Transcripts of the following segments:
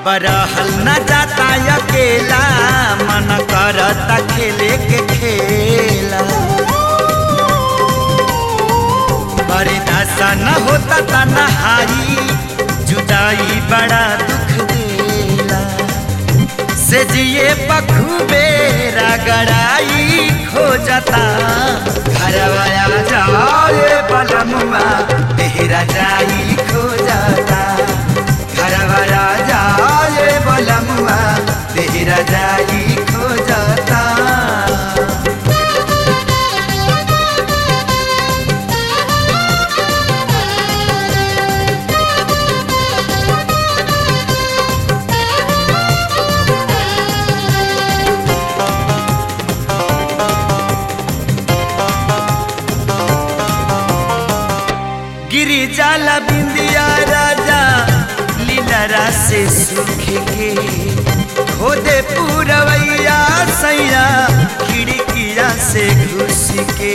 अब रहल न जाता अकेला, मन करता खेले के खेला। बर्दाश्त न होता तन्हाई, जुदाई बड़ा दुख देला। से जिए बखूबे रगड़ाई खो जाता, घरवा आ जाए बलमुआ तेरा जाई खो जाता। घरवा आ जाए बलमुआ तेरा जाई खो जाता। गिरी जाला बिंदिया राजा लीलरा से सूखे के, खोदे पूरवैया सैया खिड़किया से घुस के।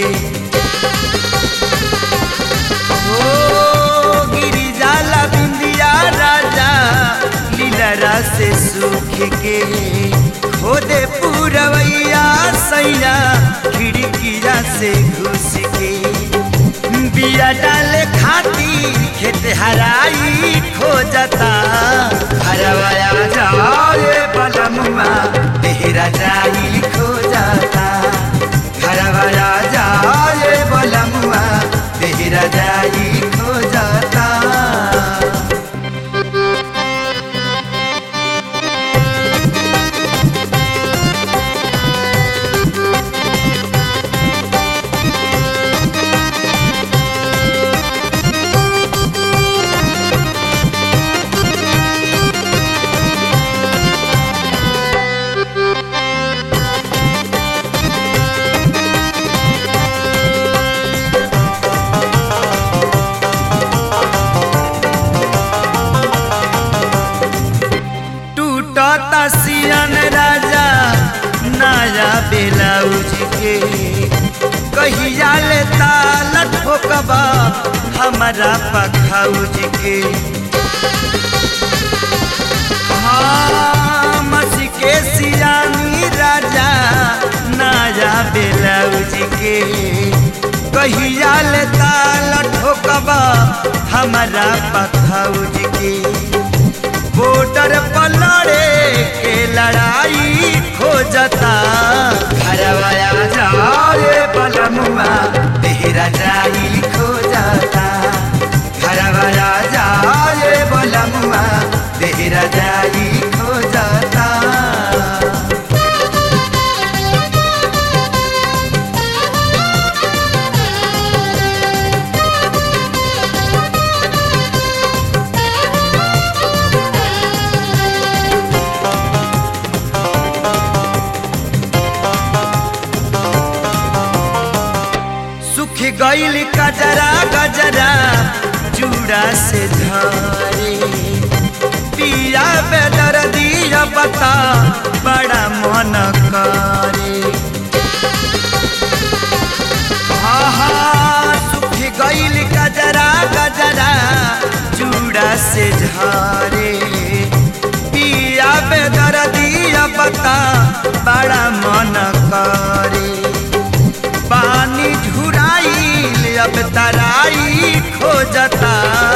ओ गिरी जाला बिंदिया राजा लीलरा से सूखे के, खोदे पूरवैया सैया खिड़किया से घुस के। बिया डाले खातिर खेत हराई खो जाता, घरवा आ जाए बलमुआ तेरा जाई खो जाता। घरवा आ जाए बलमुआ तेरा जाई खो जाता। सियन राजा नया ब्लाउज के, कहिया ले ताल ठोकबा हमारा पखौज के। हाँ मसी के सियानी राजा नया ब्लाउज के, कहिया ले ताल ठोकबा हमारा पखौज के। बॉर्डर पर लड़े के लड़ाई खो जाता, घरवा आ जाए बलमुआ तेरा जाई खो जाता। घरवा आ जाए बलमुआ तेरा जाई खो जाता। गैल गजरा गजरा चूड़ा से झरे, पिया बेदर दिया बता बड़ा मन करे। सुख गैल गजरा गजरा चूड़ा से झरे, पिया बेदर दिया बता बड़ा मन करे। पानी झुराई अब तराई खो जाता,